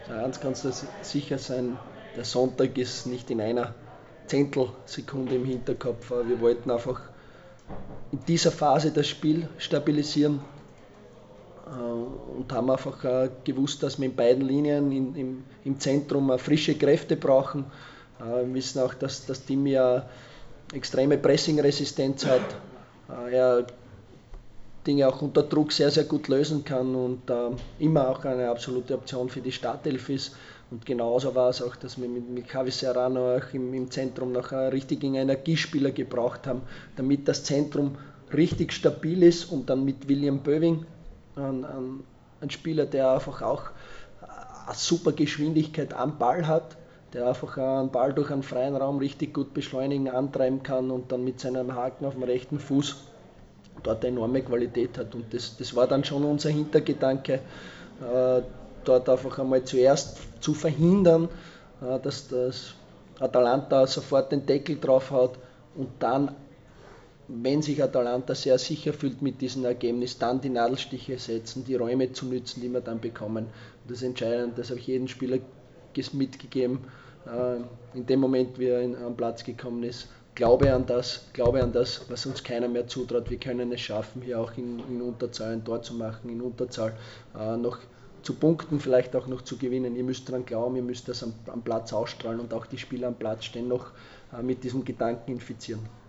Eins kannst du sicher sein, der Sonntag ist nicht in einer Zehntelsekunde im Hinterkopf. Wir wollten einfach in dieser Phase das Spiel stabilisieren und haben einfach gewusst, dass wir in beiden Linien im Zentrum frische Kräfte brauchen. Wir wissen auch, dass das Team ja extreme Pressing-Resistenz hat. Er Dinge auch unter Druck sehr, sehr gut lösen kann und immer auch eine absolute Option für die Startelf ist. Und genauso war es auch, dass wir mit Javi Serrano auch im Zentrum noch einen richtigen Energiespieler gebraucht haben, damit das Zentrum richtig stabil ist und dann mit William Böwing ein Spieler, der einfach auch eine super Geschwindigkeit am Ball hat, der einfach einen Ball durch einen freien Raum richtig gut beschleunigen, antreiben kann und dann mit seinem Haken auf dem rechten Fuß dort enorme Qualität hat. Und das war dann schon unser Hintergedanke, dort einfach einmal zuerst zu verhindern, dass das Atalanta sofort den Deckel drauf hat und dann, wenn sich Atalanta sehr sicher fühlt mit diesem Ergebnis, dann die Nadelstiche setzen, die Räume zu nützen, die wir dann bekommen. Und das ist entscheidend, das habe ich jedem Spieler mitgegeben, in dem Moment, wie er am Platz gekommen ist. Glaube an das, was uns keiner mehr zutraut. Wir können es schaffen, hier auch in Unterzahl ein Tor zu machen, in Unterzahl noch zu punkten, vielleicht auch noch zu gewinnen. Ihr müsst daran glauben, ihr müsst das am Platz ausstrahlen und auch die Spieler am Platz stehen noch mit diesem Gedanken infizieren.